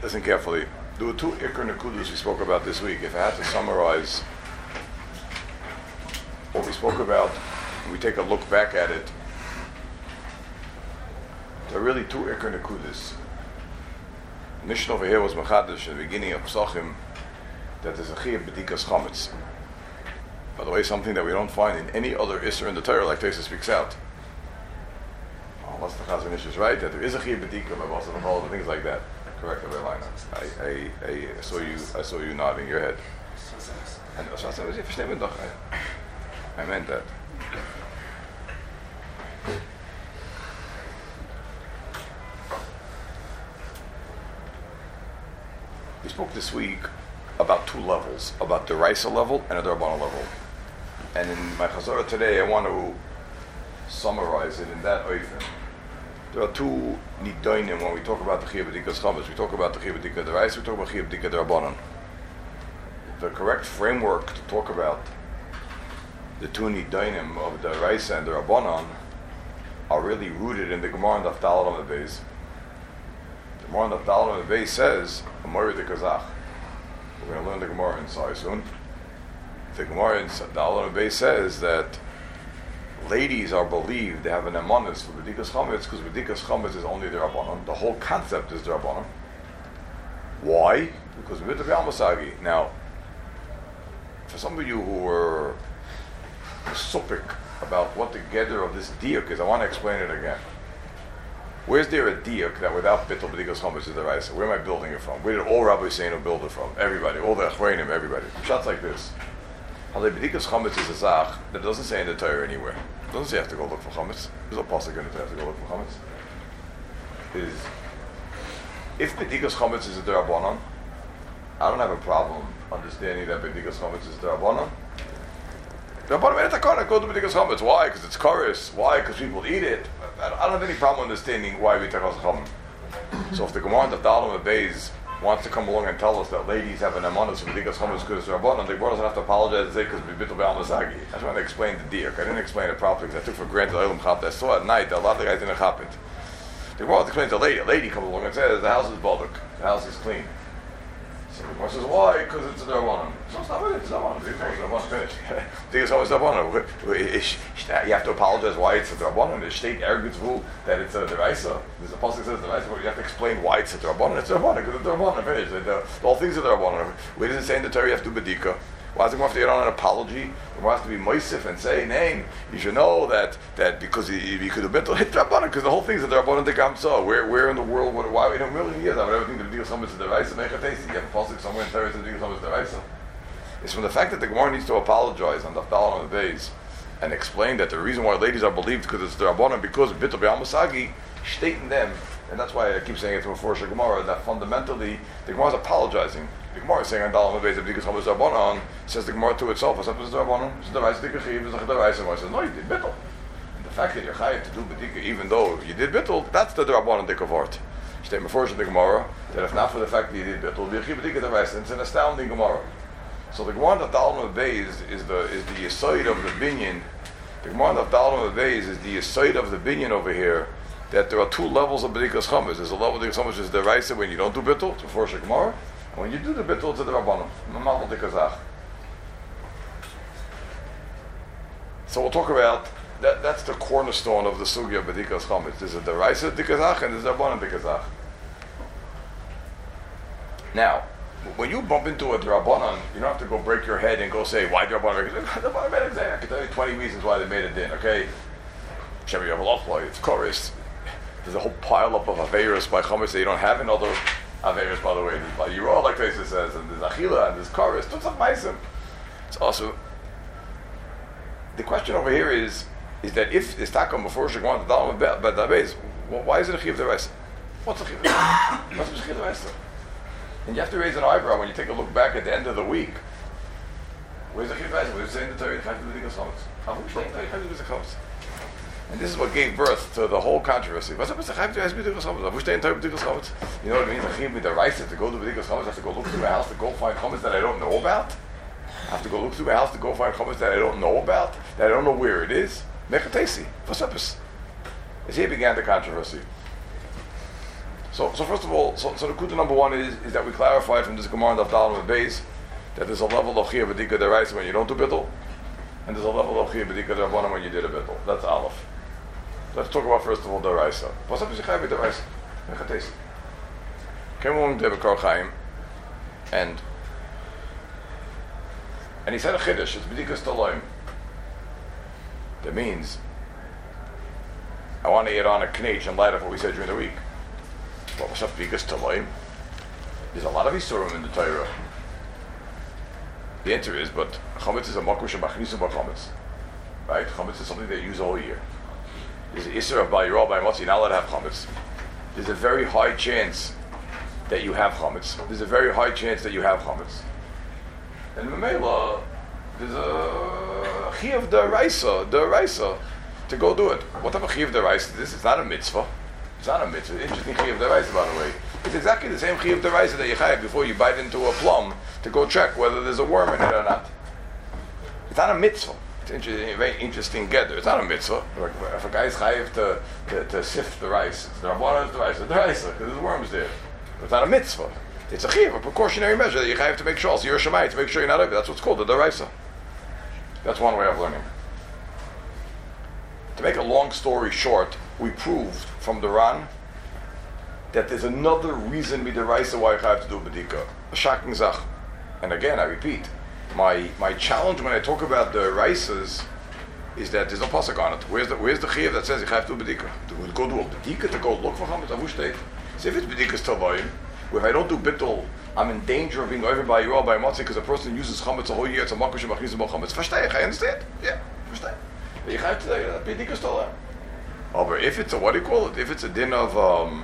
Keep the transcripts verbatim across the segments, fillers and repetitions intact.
Listen carefully. There were two Iker Nekudas we spoke about this week. If I had to summarize what we spoke about, and we take a look back at it, there are really two Iker Nekudas. Mishnah over here was Mechadish in the beginning of Pesachim that there's a Chiyuv B'dikas Chametz. By the way, something that we don't find in any other Isser in the Torah, like Tesa speaks out. Unless the Chazon Ish is right, that there is a Chiyuv B'dika, but also the whole things like that. Correct, Rabbi Leina. I, I, I saw you. I saw you nodding your head. And I meant that. We spoke this week about two levels, about the Raisa level and the Rabbana level. And in my Chazorah today, I want to summarize it in that oifen. There are two nidoinim when we talk about the Chiyuv B'dikas Chametz. We talk about the Chiyuv B'dika D'Oraisa, we talk about Chiyuv B'dika D'Rabbanan. The correct framework to talk about the two nidoinim of the D'Oraisa and the Rabbanan are really rooted in the Gemara and the Daf Daled Amud Beis. The Gemara and the Daf Daled Amud Beis says, Amor de Kazach. We're going to learn the Gemara inside soon. The Gemara in Daf Daled Amud Beis says that ladies are believed they have an emunus for B'dikas Chametz because B'dikas Chametz is only the Rabbanon. The whole concept is the Rabbanon. Why? Because B'dikas Masagi. Now, for some of you who were supik about what the gather of this diuk is, I want to explain it again. Where's there a diuk that without Bittul B'dikas Chametz is the Raisa? Where am I building it from? Where did all Rabbi Seinu build it from? Everybody, all the Achreinim, everybody. Shots like this. Halei B'dikas Chametz is a zach that doesn't say in the Torah anywhere. It doesn't say you have to go look for chametz. There's no pasuk in the Torah have to go look for chametz. Is if B'dikas Chametz is a D'Rabbanan, I don't have a problem understanding that B'dikas Chametz is a D'Rabbanan. D'Rabbanan etakana go to B'dikas Chametz. Why? Because it's kares. Why? Because people eat it. I don't have any problem understanding why we take us chametz. So if the Gemara and the Daf Daled Amud Beis wants to come along and tell us that ladies have an emunus for B'dikas Chametz because it's Rabbanon, the Gemara doesn't have to apologize and say because we bittul be'al masagi. I just want to explain the diuk. I didn't explain it properly because I took for granted the Olam Chapet. I saw at night that a lot of the guys didn't happen. The Gemara explains a lady. A lady comes along and says the house is baldik, the house is clean. So the Gemara says why? Because it's a Rabbanon. So it's not really it's Rabbanon. It's Rabbanon finished. B'dikas Chametz is Rabbanon. You have to apologize why it's a Rabbanon. The state arrogance rule that it's a D'Oraisa. There's a pasuk says D'Oraisa, but you have to explain why it's a Rabbanon. It's a Rabbanon because it's a Rabbanon. Finished. The, the, the whole thing's a Rabbanon. Where does it say in the Torah you have to do B'dika? Why does it have to get on an apology? Why has to be moisif and say, "Name, you should know that that because you could have been to hit Rabbanon because the whole thing's a Rabbanon de Gamsa. Where where in the world? What, why in a million years I would ever think that the B'dikas Chametz is D'Oraisa? Make a taste. You have a pasuk somewhere in Torah that the B'dikas Chametz is D'Oraisa. It's from the fact that the Gemara needs to apologize on the Daf Daled Amud Beis and explain that the reason why ladies are believed because it's the Rabbanon because bittul be'al masagi stating them, and that's why I keep saying it to a Forsha Gemara that fundamentally the Gemara is apologizing. The Gemara is saying on Daled Amud Beis that B'dikas Chametz is Rabbanon, says the Gemara to itself, "What's up with the Rabbanon? It's the Raisa Dikachiv, it's the Raisa." And says, "No, you did bittul." And the fact that you're chayav to do B'dika, even though you did bittul, that's the Rabbanon Dikavart. State before the Gemara that if not for the fact that you did bittul, B'dikas the Raisa. It's an astounding Gemara. So the Gemara of Daled Amud Beis is, is the is the yisoid of the binyan. The Gemara of Daled Amud Beis is the yisoid of the binyan over here. That there are two levels of B'dikas Chametz. There's a level of B'dikas Chametz which is the Raisa when you don't do bittul, it's before the Gemara, and when you do the bittul, it's the Rabbanon. Mamal Dikazach. So we'll talk about that. That's the cornerstone of the sugya of B'dikas Chametz. There's a the Raisa Dikazach and there's a Rabbanon Dikazach. Now, when you bump into a Rabbanon, you don't have to go break your head and go say, why Rabbanon? The Rabbanon made a din. I can tell you twenty reasons why they made a din, okay? Shem Yavalachla, it's chorus. There's a whole pile up of Averis by Chametz that you don't have in other Averis, by the way. There's by Yirah, like Tesa says, and there's Achila, and there's chorus. Don't some meisim. It's also, the question over here is, is that if it's takom before she wants to down with Badabeis, why is it a Chiv D'Oraisa? What's a Chiv D'Oraisa? What's a Chiv D'Oraisa? And you have to raise an eyebrow when you take a look back at the end of the week. Where's the Chiv D'Oraisa? Where's the saying the Torah? You have to do the Chametz. How much you have to do the Chametz? And this is what gave birth to the whole controversy. What's up with the Chav D'Oraisa B'dikas Chametz? Who's staying in B'dikas Chametz? You know what it means? A Chiv D'Oraisa to go to B'dikas Chametz. I have to go look through my house to go find Chametz that I don't know about. I have to go look through my house to go find Chametz that I don't know about, that I don't know where it is. Mechatesi. What's up? As here began the controversy. So, so first of all, so, so the kuta number one is, is that we clarified from this Gemara and Avdal and Beis that there's a level of Chiyah B'dika Deraisa when you don't do Bittul, and there's a level of Chiyah B'dika Derabanan when you did a Bittul. That's Aleph. Let's talk about first of all Deraisa. What's up with Chiyah B'Deraisa? Mechates. Came along David Kor Chaim, and and he said a Chiddush, it's B'dika Staloim. That means I want to get on a knech in light of what we said during the week. Well, what's up, B'dika Staloim? There's a lot of Isurim in the Torah. The answer is, but chametz is a makom shemachnisu b'chametz, right? Chametz is something they use all year. There's an issur of ba'yirah by motzi, not allowed to have chametz. There's a very high chance that you have chametz. There's a very high chance that you have chametz. And Mamela, there's a chiyuv d'oraisa, d'oraisa, to go do it. What type of chiyuv d'oraisa is this? It's not a mitzvah. It's not a mitzvah. Interesting chiyuv d'oraisa, by the way. It's exactly the same chiyuv d'oraisa that you have before you bite into a plum to go check whether there's a worm in it or not. It's not a mitzvah. It's interesting, very interesting gather. It's not a mitzvah. Like if a guy's chayiv to, to, to sift the rice, it's the rabbanon the rice, it's the rice, because there's worms there. But it's not a mitzvah. It's a chiyuv, a precautionary measure that you have to make sure. So you're a shemai to make sure you're not over. That's what's called the deraisa. That's one way of learning. To make a long story short, we proved from the Ran that there's another reason midiraisa why you have to do bedika. A shocking zach. And again, I repeat, my my challenge when I talk about the raisas is that there's no pasuk on it. Where's the where's the chiyuv that says you have to do bedika? To go do a bedika to go look for chametz avu state. So if it's bedika's tavoyim, if I don't do bittul, I'm in danger of being over by Yirah by Matzah because a person uses chametz a whole year. It's a makom shemachnisu b'chametz. Verstehe ich? I understand. Yeah, verstehe. But you have to uh, bedika's tavoyim. Oh, but if it's a what do you call it? If it's a din of um,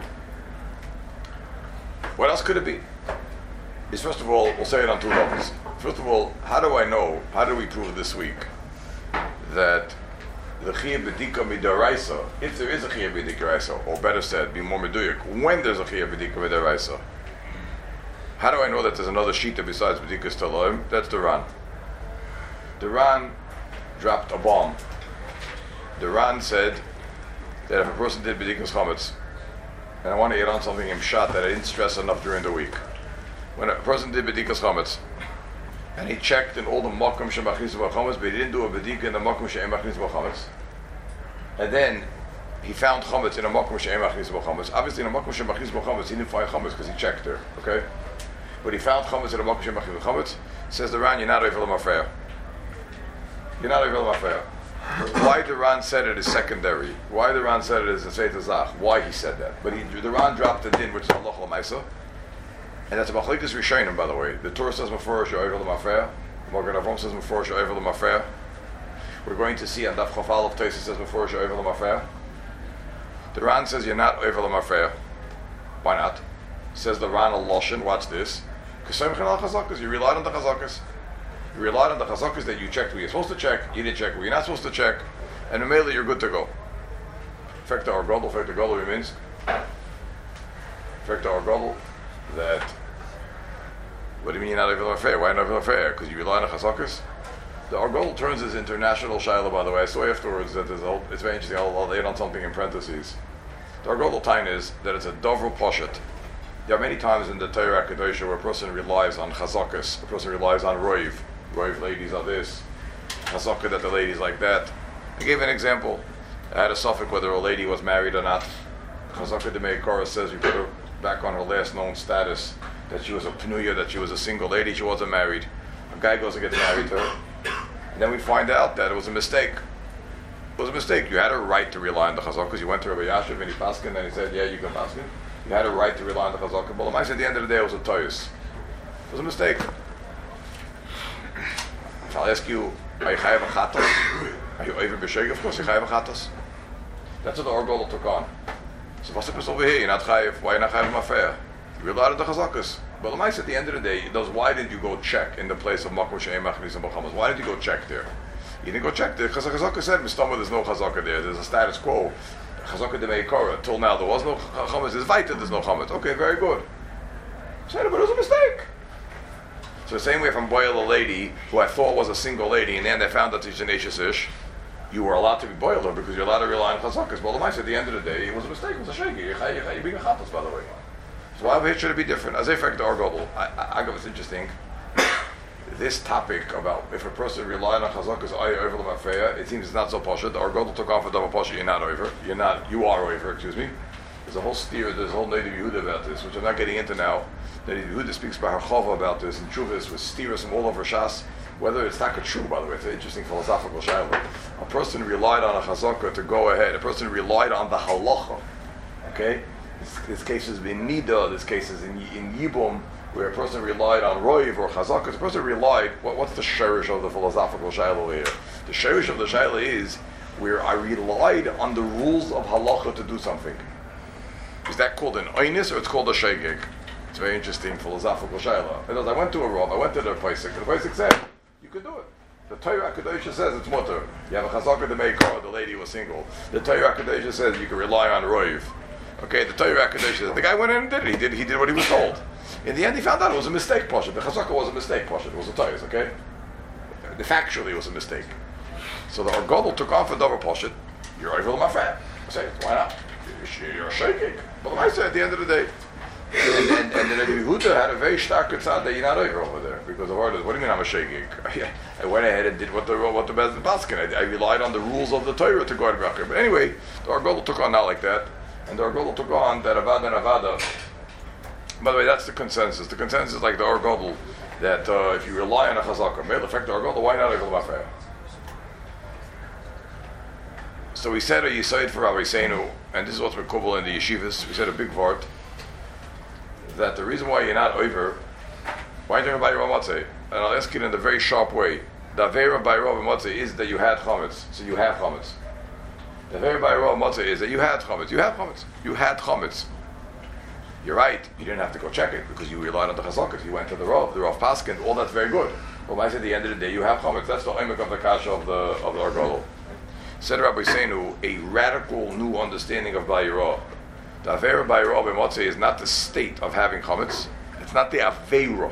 what else could it be? Is first of all, we'll say it on two levels. First of all, how do I know, how do we prove this week that the chiyuv b'dika midaraisa, if there is a chiyuv b'dika, or better said, be more meduyik, when there's a chiyuv b'dika midaraisa, how do I know that there's another shita besides b'dika staloim? That's the Ran. The Ran dropped a bomb. The Ran said that if a person did b'dika's chametz, and I want to get on something in shot that I didn't stress enough during the week. When a person did b'dikas chametz, and he checked in all the makom shemachnisu b'chametz, but he didn't do a b'dika in the makom she'em machnisu b'chametz, and then he found chametz in a makom she'em machnisu b'chametz. Obviously, in a makom she'em machnisu b'chametz, he didn't find chametz because he checked there. Okay, but he found chametz in a makom she'em machnisu b'chametz. Says the Ran, you're not over l'mafreya. You're not over l'mafreya. Why the Ran said it is secondary. Why the Ran said it is a Seita Zach. Why he said that. But he, the Ran dropped the din, which is Allah L'maisa. And that's a Machlekes Rishonim, by the way. The Torah says Meforish O'Ever L'mafreya. Magen Avram says Meforish O'Ever L'mafreya. We're going to see on Daf Chafal of Tosfos says Meforish O'Ever L'mafreya. The Ran says you're not O'Ever L'mafreya. Why not? Says the Ran al-Loshen, watch this. Because you relied on the Chazakas. You relied on the chazakas that you checked where you're supposed to check, you didn't check where you're not supposed to check, and immediately you're good to go. Factor or godel, factor godel means factor or godel that. What do you mean you're not over fair? Why not over fair? Because you rely on the chazakas. The Argol turns his international shiloh, by the way. I saw afterwards that there's a whole, it's very interesting. I'll, I'll add on something in parentheses. The Argol time is that it's a dovru poshet. There are many times in the Torah Kedosha where a person relies on chazakas, a person relies on roiv. Roiv ladies are this, chazaka that the ladies like that. I gave an example. I had a suffix whether a lady was married or not. Chazaka de Meikora says we put her back on her last known status, that she was a pnuya, that she was a single lady, she wasn't married. A guy goes and gets married to her. And then we find out that it was a mistake. It was a mistake. You had a right to rely on the chazaka because you went to Rabbi Yashiv and he paskin and he said, yeah, you can paskin. You had a right to rely on the chazaka. But at the end of the day, it was a toyus. It was a mistake. If I'll ask you, are you chayav achatos? Are you over b'sheg? Of course, you're chayav achatos. That's what the Orgol took on. So what's the over here? You're not chayav. Why are you not chayav mafreya? You relied on the chazakas. But the mice at the end of the day, does why did you go check in the place of makom she'em machnisu b'chametz? Why did you go check there? You didn't go check there because the chazaka said, "Mistama, there's no chazaka there. There's a status quo. Chazaka de meikora. Till now, there was no chametz. There's vayta. There's no chametz. Okay, very good. Said it, but it was a mistake. So the same way if I'm boil a lady who I thought was a single lady, and then they found that she's an Ashish ish, you were allowed to be boiled her because you're allowed to rely on chazakas. Well, the mice at the end of the day, it was a mistake. It was a shegi. You're being a chatas, by the way. So why over here should it be different? As a fact, the argodel, I, I, I go, it's interesting. This topic about if a person relied on chazakas over the mafreya, it seems it's not so poshut. The argodel took off a double poshut. You're not over. You're not. You are over. Excuse me. There's a whole steer. There's a whole Native Yehuda about this, which I'm not getting into now. Native Yehuda speaks by Harchova about this, and Chuvas with steers from all over Shas. Whether it's not true, by the way, it's an interesting philosophical shaila. A person relied on a chazaka to go ahead. A person relied on the halacha. Okay, this, this case is in nida. This case is in in yibum, where a person relied on roiv or chazaka. The person relied. What, what's the sherish of the philosophical shaila here? The sherish of the shaila is where I relied on the rules of halacha to do something. Is that called an oynis or it's called a shegeg? It's a very interesting philosophical shaila. I went to a rav. I went to the paisik. The paisik said, you could do it. The Torah HaKadosh says it's mutter. You have a chazaka to make her, the lady was single. The Torah HaKadosh says you can rely on roiv. Okay, the Torah HaKadosh says, the guy went in and did it. He did, he did what he was told. In the end, he found out it was a mistake, Pasha. The chazaka was a mistake, Pasha. It was a Torah, okay? The factually it was a mistake. So the Argodel took off a double Pasha. You're over my friend. I say, why not? You're shaking. But I say at the end of the day, and, and, and then Yehuda had a very stark tzad that you're not over over there because of orders. What do you mean I'm a shaking? I went ahead and did what the what the Bezdin Paskin. I, I relied on the rules of the Torah to go to Bracha. But anyway, the Argodel took on not like that, and the Argodel took on that Avada and Avada. By the way, that's the consensus. The consensus is like the Argodel that uh, if you rely on a chazaka, may affect the Argodel. Why not Argodel Mafreya? So we said a Yisoid for Rabbi Seinu, and this is what's Mekubal in the yeshivas. We said a big vart that the reason why you're not over, why are you talking about your Matzeh? And I'll ask it in a very sharp way. The Avera by Rav Matzeh is that you had chametz, so you have chametz. The Avera by Rav Matzeh is that you had chametz. You have chametz. You had chametz. You're right. You didn't have to go check it because you relied on the chazakas. You went to the Rav, the Rav Paskin. All that's very good. But when I say at the end of the day, you have chametz. That's the oimik of the kasha of the of the Argodel. Said Rabbi Seinu, a radical new understanding of Bayirah. The Avera Bayirah b'Motzei is not the state of having chametz. It's not the Avera.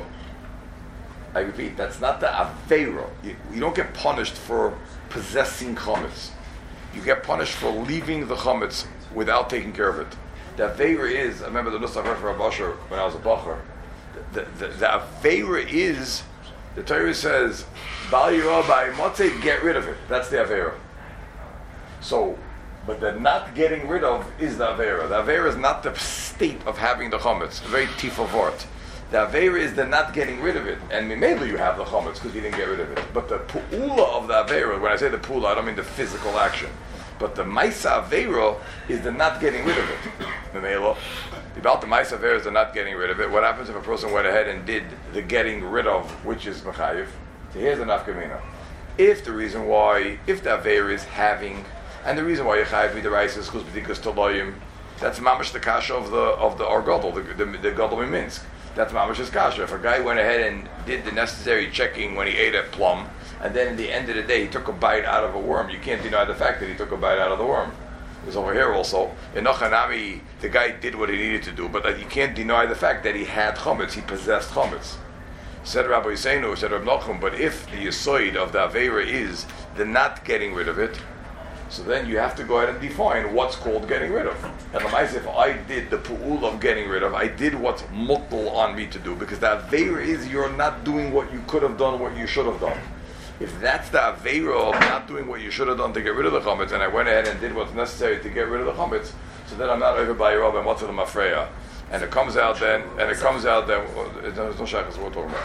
I repeat, that's not the Avera. You, you don't get punished for possessing chametz. You get punished for leaving the chametz without taking care of it. The Avera is, I remember the Nusach I heard from Rabbi Asher when I was a Bacher. The, the, the, the Avera is, the Torah says, Bayirah b'Motzei, get rid of it. That's the Avera. So, but the not getting rid of is the Avera. The Avera is not the state of having the chametz. A very tifah vort. The Avera is the not getting rid of it. And maybe you have the chametz because you didn't get rid of it. But the pu'ula of the Avera, when I say the pu'ula, I don't mean the physical action. But the Maisa Avera is the not getting rid of it. Memelo. About the Maisa Avera is the not getting rid of it. What happens if a person went ahead and did the getting rid of, which is Mechayiv? So here's the nafkamina. If the reason why, if the Avera is having, and the reason why you chayiv midaraisa is because toloyim, that's mamash the kasha of the of the Argodel, the the, the Gadol in Minsk. That's mamash's kasha. If a guy went ahead and did the necessary checking when he ate a plum, and then at the end of the day he took a bite out of a worm, you can't deny the fact that he took a bite out of the worm. It's over here also. In Nochanami, the guy did what he needed to do, but you can't deny the fact that he had chametz, he possessed chametz. Said Rabbi Seinu, said Rabbi Nachum, but if the yisoid of the Avera is the not getting rid of it, so then you have to go ahead and define what's called getting rid of. And if I did the pu'ul of getting rid of, I did what's muttal on me to do, because the Avera is you're not doing what you could have done, what you should have done. If that's the Avera of not doing what you should have done to get rid of the chametz, and I went ahead and did what's necessary to get rid of the chametz, so then I'm not over by Rav and what's the mafreya. And it comes out then, and it comes out then, there's no shaykhs what we're talking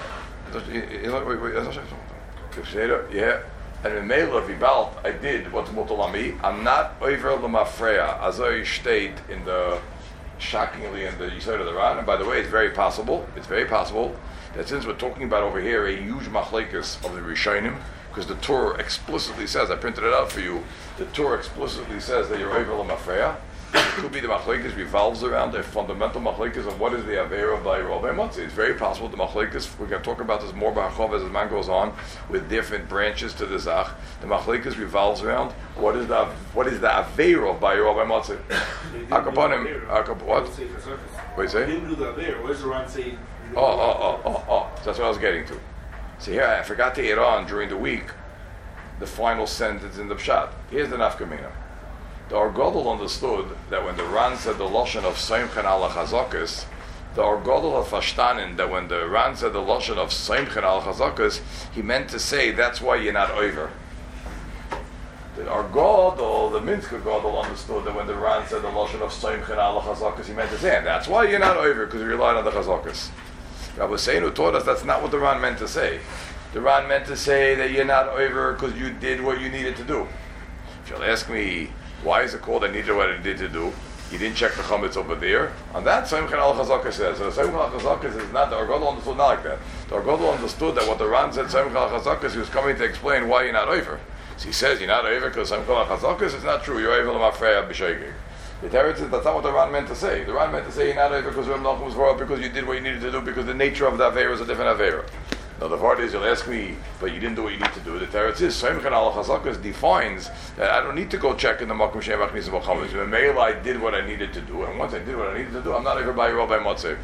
about. Yeah. And in Mela Vibalt, I did what's mutal on me. I'm not over the mafreya, as I state in the shockingly in the Yisod of the Ran. And by the way, it's very possible. It's very possible that since we're talking about over here a huge machlekes of the Rishonim, because the Torah explicitly says, I printed it out for you. The Torah explicitly says that you're over the mafreya. It could be the machlekes revolves around a fundamental machlekes of what is the Avera of Bayirah B'Motzei. It's very possible the machlekes, we're going to talk about this more b'Hachov as the man goes on, with different branches to the Zach. The machlekes revolves around what is the what is the Avera of Bayirah B'Motzei. Akaponim, akap what? What do you say? Didn't do the Avera. Where's the Ran saying? Oh, oh, oh, oh, oh. That's what I was getting to. See here, I forgot to add on during the week. the final sentence in the Pshat. Here's the nafkamina. The Argadol understood that when the Ran said the Lashon of Soimchen ala Chazakis, the Argadol had verstanden that when the Ran said the Lashon of Soimchen ala Chazakis, he meant to say that's why you're not over. The Argadol, the Minsker Gadol, understood that when the Ran said the Lashon of Soimchen ala Chazakis, he meant to say, and that's why you're not over, because you relied on the Chazakis. Rabbi Seinu taught us that's not what the Ran meant to say. The Ran meant to say that you're not over because you did what you needed to do. If you'll ask me, why is it called I needed what I needed to do? You didn't check the chametz over there. On that, Soimchen al Chazaka says. So Soimchen al Chazaka is not, the Argadol understood not like that. The Argadol understood that what the Ran said, Soimchen al Chazaka, he was coming to explain why you're not over. So he says, you're not over because Soimchen al Chazaka, it's not true. You're over l'mafreya b'sheigig. The Teretz says that's not what the Ran meant to say. The Ran meant to say you're not over because Reb Nachum was world because you did what you needed to do because the nature of the Aveira is a different Aveira. Now the part is, you'll ask me, but you didn't do what you need to do. The Teretz is, Soimchen al Chazaka defines that I don't need to go check in the Makom Shem Achnis V'Chametz. When Meila, I did what I needed to do, and once I did what I needed to do, I'm not over by Yiro by Motzei.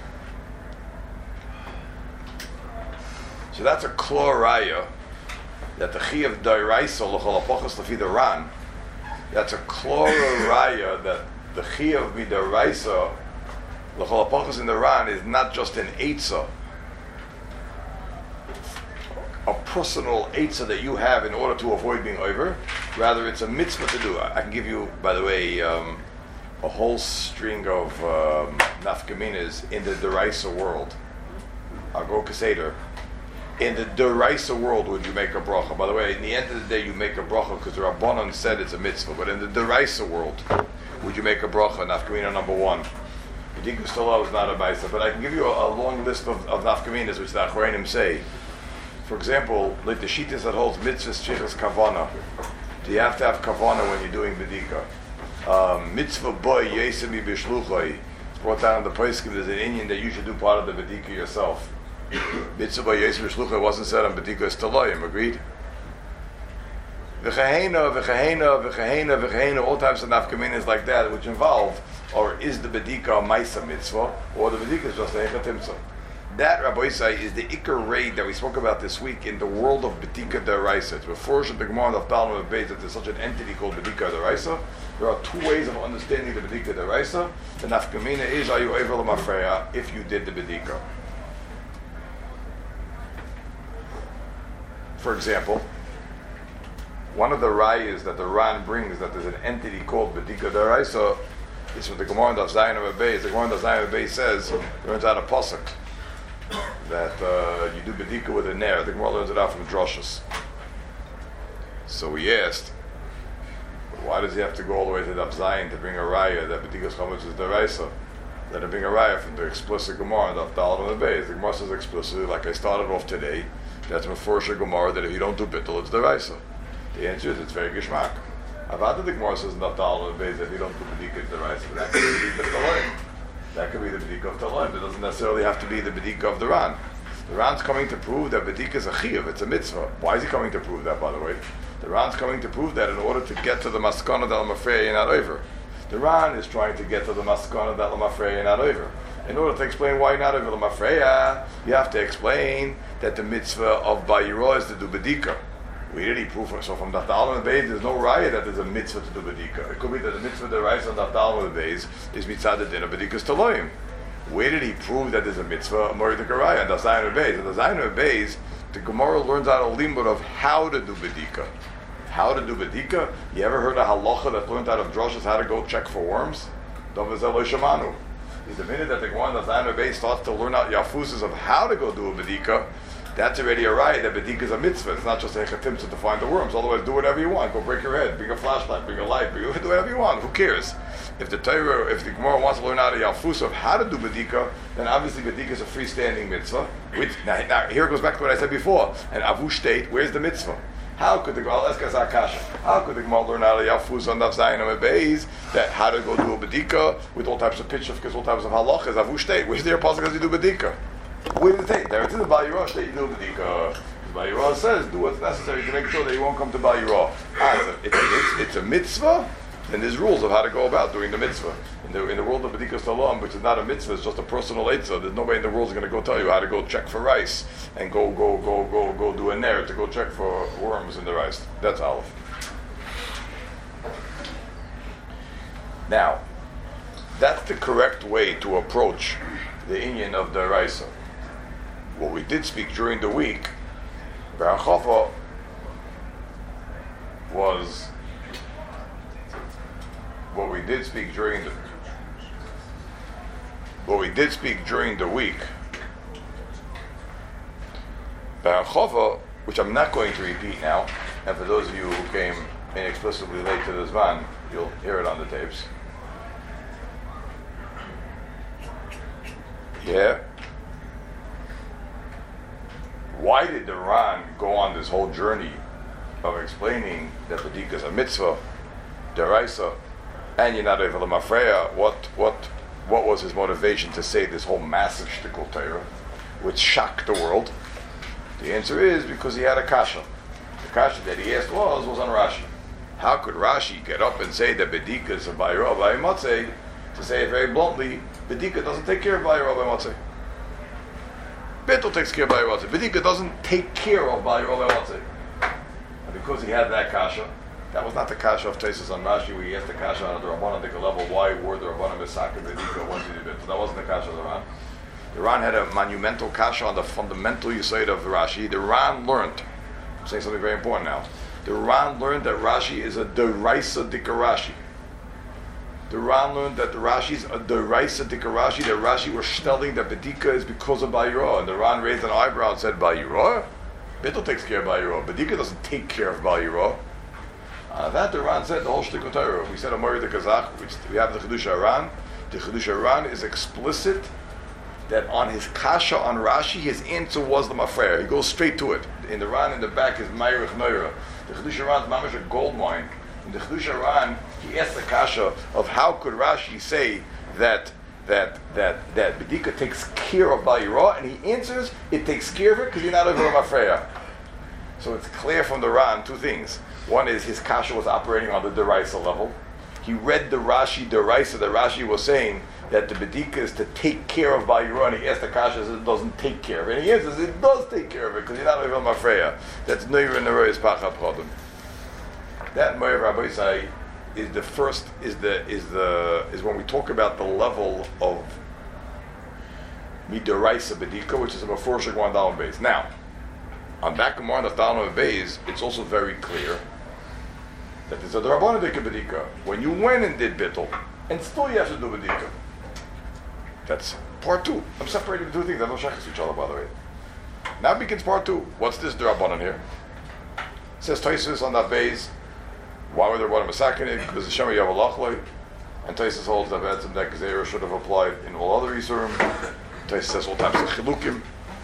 So that's a kloraya that the Chi of Dairaisa l'chol hapachos lefi the Ran. That's a kloraya that the Chi of Midaraisa l'chol hapachos in the Ran is not just an eitzah, a personal eitzah that you have in order to avoid being over. Rather, it's a mitzvah to do. I can give you, by the way, um, a whole string of um, nafkaminas in the Deraisa world. I'll go Keseder. In the Deraisa world, would you make a bracha? By the way, in the end of the day, you make a bracha because the Rabbanon said it's a mitzvah. But in the Deraisa world, would you make a bracha? Nafkamina number one. B'dika Stola is not a Baisa, but I can give you a, a long list of, of nafkaminas which the Achronim say. For example, like the Shitas that holds mitzvahs chichas kavana. Do you have to have kavana when you're doing bedika? Um, mitzvah boy yesemi b'shluchai. It's brought down in the Poskim. There's an Indian that you should do part of the bedika yourself. Mitzvah boy yesemi b'shluchai wasn't said on bedika stolayim. Agreed? V'chehena, v'chehena, v'chehena, v'chehena. All types of nafkaminas like that, which involve, or is the bedika a maisa mitzvah, or the bedika is just a hechatimtzah. That, Rabbi Isai, is the Iker raid that we spoke about this week in the world of Bedika Deraisa. It's before the Gemara of Talmud of Beis that there's such an entity called Bedika Deraisa. There are two ways of understanding the Bedika Deraisa. The nafkamina is, are you over l'mafreya if you did the Bedika? For example, one of the rayas that the Ran brings that there's an entity called Bedika Deraisa is from the Gemara of Zayin of Beis. The Gemara of Zayin of Beis says, it learns out a pasuk that uh, you do bedika with a ner. The Gemara learns it out from drushes. So we asked, why does he have to go all the way to the Zayin to bring a raya that bedikas chametz is deraisa? Let him bring a raya from the explicit Gemara and the Daled and the Beis. The Gemara says explicitly, like I started off today, that's Meforsha Gemara that if you don't do bittul, it's deraisa. The answer is it's very gishmak. Avad the Gemara says in the Daled and the Beis that if you don't do bedika, it's deraisa. But that could be the Talaim. That could be the bedika of Talaim. It doesn't necessarily have to be the bedika of the Ran. The Ran's coming to prove that bedika is a chiyuv, it's a mitzvah. Why is he coming to prove that, by the way? The Ran's coming to prove that in order to get to the maskana that l'mafreya you're not over. The Ran is trying to get to the maskana that l'mafreya you're not over. In order to explain why you're not over l'mafreya, you have to explain that the mitzvah of bayiro is to do bedika. We already prove it. So from Daftal and the Beis, there's no raya that there's a mitzvah to do bedika. It could be that the mitzvah that rises on Daftal and the Beis is mitzvah the din of bedikas taloim. Where did he prove that there's a mitzvah? Mori the Garaya and the Zayin of Beis. And the Zayin of Beis, the Gemara learns out a limud of how to do bedika. How to do bedika? You ever heard a halacha that learned out of drushes how to go check for worms? Dovazel shamanu. Is the minute that the Gemara and the Zayin of Beis starts to learn out yafuses of how to go do a bedika, that's already a right that bedika is a mitzvah. It's not just a hechatimtzah to find the worms. Otherwise, do whatever you want. Go break your head, bring a flashlight, bring a light, bring, do whatever you want. Who cares? If the Torah, if the Gemara wants to learn out a yalfus of how to do bedika, then obviously bedika is a freestanding mitzvah. Which, now, now, here it goes back to what I said before. And avu state, where's the mitzvah? How could the Gemara, let's ask Akasha, how could the Gemara learn out a yalfus on Daf Zayin and Beis that how to go do a bedika with all types of pitch of all types of halachas? Avu state, where's there a pasuk as you do bedika? Where did it take? There it is a Bal Yirah that you do bedika. Bal Yirah says do what's necessary to make sure that you won't come to Bal Yirah. Ah, it's, a, it's, a, it's a mitzvah then there's rules of how to go about doing the mitzvah. In the, in the world of B'dikas Talam, which is not a mitzvah, it's just a personal eitzah. There's nobody in the world is going to go tell you how to go check for rice and go, go, go, go, go do a nair to go check for worms in the rice. That's Aleph. Now, that's the correct way to approach the inyan of the Raisa. What we did speak during the week, Bar Chava, was what we did speak during the what we did speak during the week. Bar Chava, which I'm not going to repeat now, and for those of you who came inexplicably late to this van, you'll hear it on the tapes. Yeah. Why did the Ran go on this whole journey of explaining that B'dika is a mitzvah, deraisa, and you're not able to mafreya? What, what, what was his motivation to say this whole massive shtickle Torah, which shocked the world? The answer is because he had a kasha. The kasha that he asked was was on Rashi. How could Rashi get up and say that B'dika is a bayro b'aymatzeh? To say it very bluntly, B'dika doesn't take care of bayro b'aymatzeh. Betel takes care of bayro b'aymatzeh. B'dika doesn't take care of bayro b'aymatzeh. And because he had that kasha, that was not the kasha of Taisus on Rashi. We asked the kasha on the Rabbanan level. Why were the Rabbanan Mesaka B'dika once he did it? So that wasn't the kasha of the Ran. The Ran had a monumental kasha on the fundamental Yesod of Rashi. The Ran learned. I'm saying something very important now. The Ran learned that Rashi is a deraisa dika Rashi. The Ran learned that the Rashi is a deraisa dika Rashi. That Rashi was telling that B'dika is because of Bayiro. And the Ran raised an eyebrow and said, Bayiro? Betel takes care of Bayiro. B'dika doesn't take care of Bayiro. Uh, that the Ran said the whole shtickle Torah. We said Amori the Kazakh, which we have the Chiddush Ran. The Chiddush Ran is explicit that on his kasha on Rashi, his answer was the mafreya. He goes straight to it. In the Ran in the back is Meirich Neura. The Chiddush Ran is mamash a gold mine. In the Chiddush Ran, he asked the kasha of how could Rashi say that that that that B'dika takes care of Bayira, and he answers it takes care of it because you're not over mafreya. So it's clear from the Ran two things. One is his kasha was operating on the deraisa level. He read the Rashi deraisa. The Rashi was saying that the B'dika is to take care of Bayiro, and he asked the kasha, says it doesn't take care of it. And he answers, it does take care of it, because you're not over mafreya. That's Neir and Neroy is Pachab Chodem. That Meir Rabbi Isai is the first, is the, is the, is when we talk about the level of Midaraisa B'dika, which is a Mefurish Gwandalim base. Now, on back of Mar of Dalam Beis, it's also very clear that there's a Rabbanah Dika B'dika. When you went and did Bittul, and still you have to do B'dika. That's part two. I'm separating the two things. They don't shachas each other, by the way. Now begins part two. What's this Rabbanan here? It says Taisus on that base. Why were the Rabbanan masakin it? Because the Shema Yavalachloi. And Taisus holds that Betzim that Gezerah should have applied in all other Yisurim. Taisus says all types of Chilukim.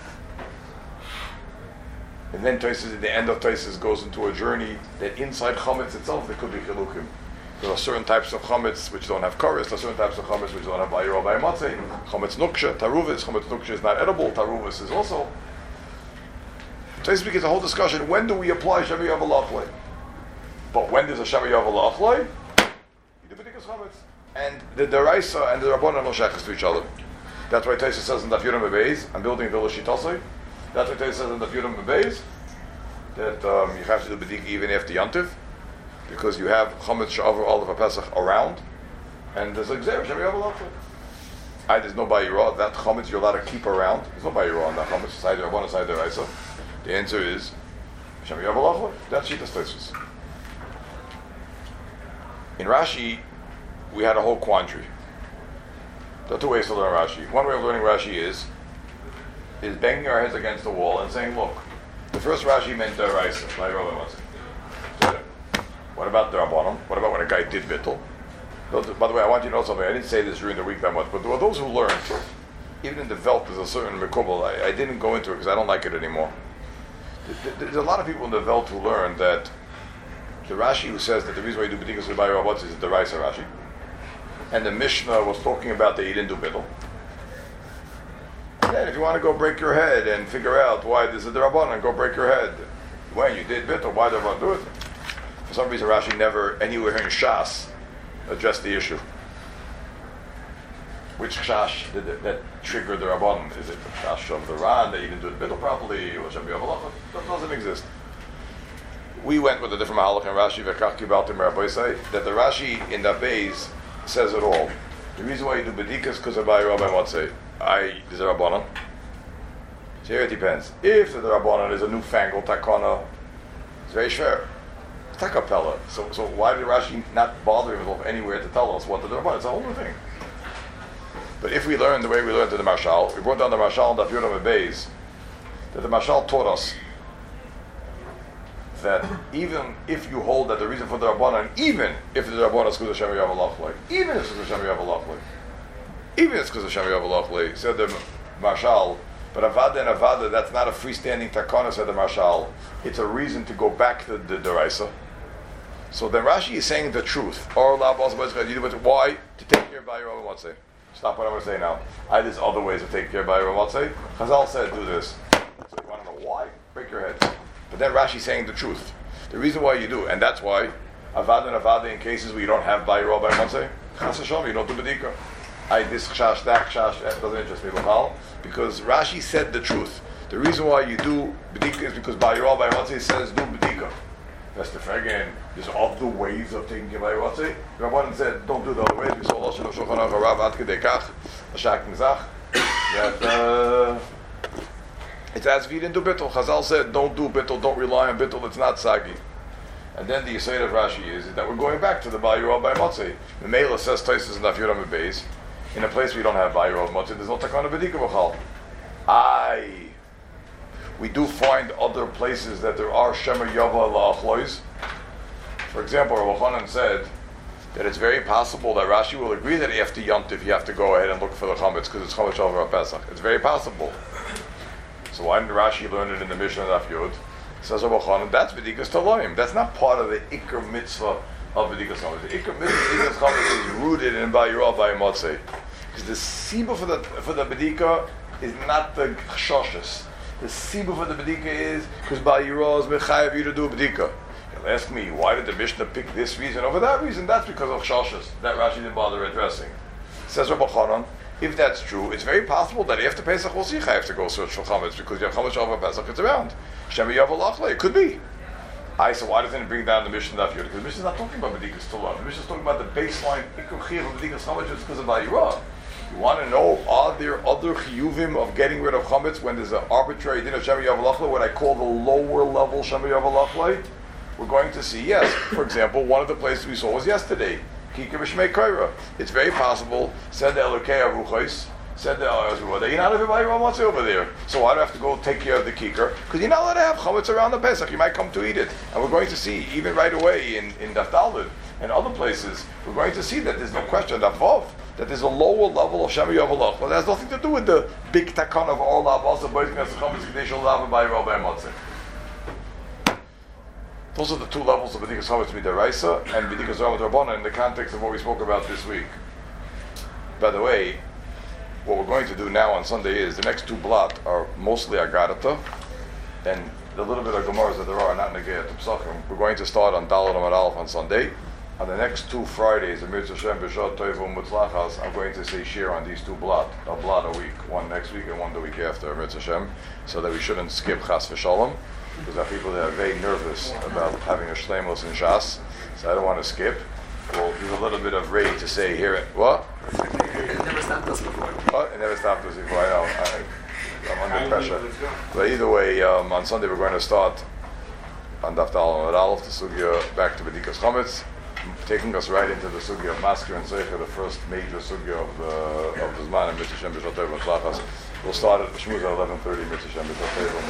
And then Taisus, at the end of Taisus, goes into a journey that inside Chametz itself there could be Chilukim. There are certain types of chametz which don't have chorus. There are certain types of chametz which don't have bayiro or bayimatzeh. Chametz nuksha, taruvis. Chametz nuksha is not edible. Taruvis is also. So this begins a whole discussion. When do we apply Shemi Yav Alachloi? But when does a Shemi Yav Alachloi? The B'dikas chametz. And the deraisa and the rabbanan no shachas to each other. That's why Taisa says in the Yurim Bebeis, I'm building the Lashitosai. That's why Taisa says in the Yurim Bebeis that um, you have to do B'dik even after Yantiv. Because you have chametz sha'avar all of Pesach around, and there's a gzera shemi yav alachloi. I there's no bayira. That chametz you're allowed to keep around. There's no bayira on that chametz. Side there, one side there, Isa. The answer is shemi yav alachloi. That's Shitas Taisus. In Rashi, we had a whole quandary. There are two ways to learn Rashi. One way of learning Rashi is is banging our heads against the wall and saying, "Look, the first Rashi meant deraisa." What about the Rabbanon? What about when a guy did Bittul? By the way, I want you to know something. I didn't say this during the week that much, but there were those who learned. Even in the Velt, there's a certain Mekubal. I, I didn't go into it because I don't like it anymore. There's a lot of people in the Velt who learned that the Rashi who says that the reason why you do B'dikas with Bayi Rabbatz is the Raisa Rashi. And the Mishnah was talking about that you didn't do Bittul. And if you want to go break your head and figure out why this is the Rabbanon, go break your head. When you did Bittul, why did the Rabbanon do it? For some reason, Rashi never, anywhere in Shas, address the issue. Which chash did it, that triggered the Rabbanon? Is it the chash of the Ran that you didn't do it middle properly, or Shem Yavalach? That doesn't exist. We went with a different Mahalach and Rashi v'kach kibaltim Rabbi say that the Rashi in the Beis says it all. The reason why you do bedikas is because of Rabbi Motzei. I is a Rabbanon. So here it depends. If the Rabbanon is a newfangled takana, it's very fair. It's takapella. So, so why did Rashi not bother himself anywhere to tell us what the Rabbanon? It's a whole new thing. But if we learn the way we learned in the Mashal, we brought down the Mashal and the Yudam Beis, that the Mashal taught us that even if you hold that the reason for the Rabbanon, even if the Rabbanon is because of Shem Yavalach, even if it's because of Shem Yavalach, even if it's because of Shem Yavalach, said the Mashal, but Avada and Avada, that's not a freestanding takana, said the Mashal. It's a reason to go back to the Deraisa. So then Rashi is saying the truth. Why? To take care of Bayir Rabbi Motzei. Stop what I'm going to say now. I there's other ways of taking care of Bayir Rabbi Motzei. Chazal said do this. So you want to know why? Break your head. But then Rashi is saying the truth. The reason why you do, and that's why Avada and Avada in cases where you don't have Bayir Rabbi Motzei, Chas Hashem, you don't do Bedika. I this chash, that chash, that doesn't interest me at because Rashi said the truth. The reason why you do Bedika is because Bayir Rabbi Motzei says do Bedika. That's the again. There's other ways of taking care of Bayir Motzei. Rabbanan said don't do the other ways. We saw also Shulchan Aruch Rav Ad Kedei Kach, Ashak Nizach. That uh, it's as if you didn't do bittul. Chazal said don't do bittul. Don't rely on bittul. It's not sagi. And then the Yisrael of Rashi is, is that we're going back to the Bayir Rabbi Motzei. The Mela says Taisus and Daf Beis. In a place where you don't have Bayir Rabbi Motzei, there's no takana bedika b'chal. I. We do find other places that there are Shema Yava La'achlois. For example, Rav Chanan said that it's very possible that Rashi will agree that after Yontif you have to go ahead and look for the Chametz because it's Chametz over Pesach. It's very possible. So why didn't Rashi learn it in the Mishnah Daf Yud? Says Rav Chanan, that's B'dikas Taloim. That's not part of the Iker Mitzvah of B'dikas Chametz. The Iker Mitzvah of B'dikas Chametz is rooted in Bayir Rabbi Motzei. Because the Siba for the for the B'dika is not the Chashoshes. The Sibu for the Bedika is because Bayiro is Mechayev you to do Bedika. You'll ask me, why did the Mishnah pick this reason over that reason? That's because of Shashas. That Rashi didn't bother addressing. Says Rabbi Chanan, if that's true, it's very possible that after Pesach we'll see Chayev to go search for Chametz because you have Chametz over Pesach, it's around. Shemi Yavalachle, it could be. I said, why doesn't it bring down the Mishnah Daf Yud? Because the Mishnah is not talking about Bedikas Tulah. The Mishnah is talking about the baseline Ikar Chiyav of Bedikas Chametz just because of Bayiro. You want to know, are there other chiyuvim of getting rid of chametz when there's an arbitrary din of Shema Yavalachle, what I call the lower level Shema Yavalachle? We're going to see, yes. For example, one of the places we saw was yesterday, Kikar B'Shmei Kaira. It's very possible, said the Elokei Aruchos, said the Elokei that you're not everybody wants it over there. So why do I have to go take care of the Kikar? Because you're not allowed to have chametz around the Pesach. You might come to eat it. And we're going to see, even right away in, in Daf Daled and other places, we're going to see that there's no question, Daf that there's a lower level of Shema Yavalach. But it has nothing to do with the big takan of all of us, by Rabbi Motzei. Those are the two levels of B'dikas Chametz Midaraisa and B'dikas Ramat Rabbanan in the context of what we spoke about this week. By the way, what we're going to do now on Sunday is the next two blot are mostly Agarata, and the little bit of Gemaras that there are not Negei Psachim. We're going to start on Daled Amud Aleph on Sunday. On the next two Fridays, the Mitzvah Shem B'Shot Toivu Mutzlachas, I'm going to say share on these two blot, a blot a week, one next week and one the week after Mitzvah Shem, so that we shouldn't skip Chas V'Shalom, because there are people that are very nervous about having a Shleimus in Shas, so I don't want to skip. We'll give a little bit of rate to say here. What? It never stopped us before. What? It never stopped us before. I know. I, I'm under pressure. But either way, um, on Sunday we're going to start on Daf Daled Amud Aleph, the sugya back to B'dikas Chametz, taking us right into the sugya of Masker and Zeicha, the first major sugya of the of the Zman and Mitzvah Shem B'Shot Tov Mutzlachas. We'll start at Shmuz at eleven thirty, Mitzvah Shem B'Shot Tov